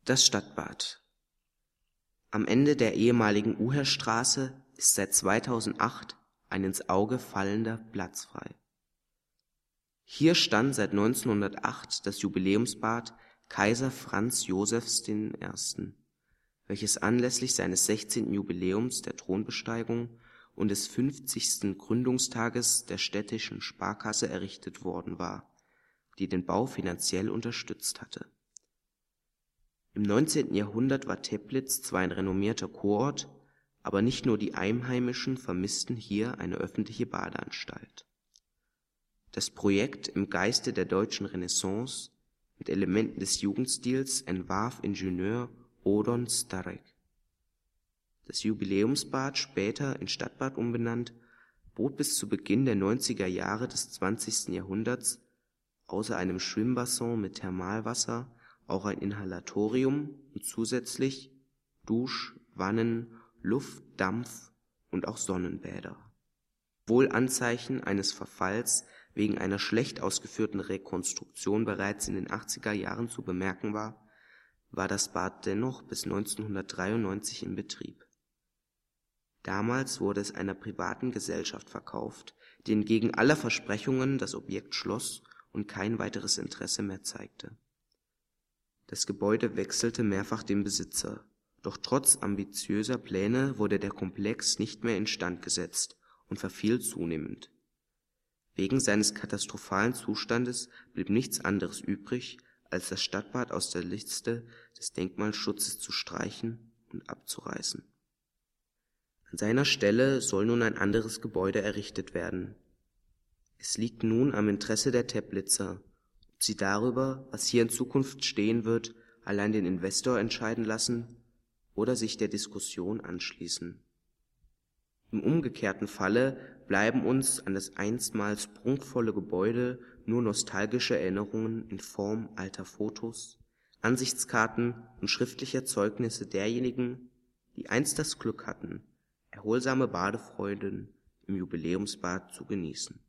Das Stadtbad. Am Ende der ehemaligen Uherstraße ist seit 2008 ein ins Auge fallender Platz frei. Hier stand seit 1908 das Jubiläumsbad Kaiser Franz Josefs I., welches anlässlich seines 16. Jubiläums der Thronbesteigung und des 50. Gründungstages der städtischen Sparkasse errichtet worden war, die den Bau finanziell unterstützt hatte. Im 19. Jahrhundert war Teplitz zwar ein renommierter Kurort, aber nicht nur die Einheimischen vermissten hier eine öffentliche Badeanstalt. Das Projekt im Geiste der deutschen Renaissance mit Elementen des Jugendstils entwarf Ingenieur Odon Starek. Das Jubiläumsbad, später in Stadtbad umbenannt, bot bis zu Beginn der 90er Jahre des 20. Jahrhunderts außer einem Schwimmbassin mit Thermalwasser auch ein Inhalatorium und zusätzlich Dusch-, Wannen-, Luft-, Dampf- und auch Sonnenbäder. Obwohl Anzeichen eines Verfalls wegen einer schlecht ausgeführten Rekonstruktion bereits in den 80er Jahren zu bemerken war, war das Bad dennoch bis 1993 in Betrieb. Damals wurde es einer privaten Gesellschaft verkauft, die entgegen aller Versprechungen das Objekt schloss und kein weiteres Interesse mehr zeigte. Das Gebäude wechselte mehrfach den Besitzer, doch trotz ambitiöser Pläne wurde der Komplex nicht mehr instand gesetzt und verfiel zunehmend. Wegen seines katastrophalen Zustandes blieb nichts anderes übrig, als das Stadtbad aus der Liste des Denkmalschutzes zu streichen und abzureißen. An seiner Stelle soll nun ein anderes Gebäude errichtet werden. Es liegt nun am Interesse der Teplitzer, ob sie darüber, was hier in Zukunft stehen wird, allein den Investor entscheiden lassen oder sich der Diskussion anschließen. Im umgekehrten Falle bleiben uns an das einstmals prunkvolle Gebäude nur nostalgische Erinnerungen in Form alter Fotos, Ansichtskarten und schriftlicher Zeugnisse derjenigen, die einst das Glück hatten, erholsame Badefreuden im Jubiläumsbad zu genießen.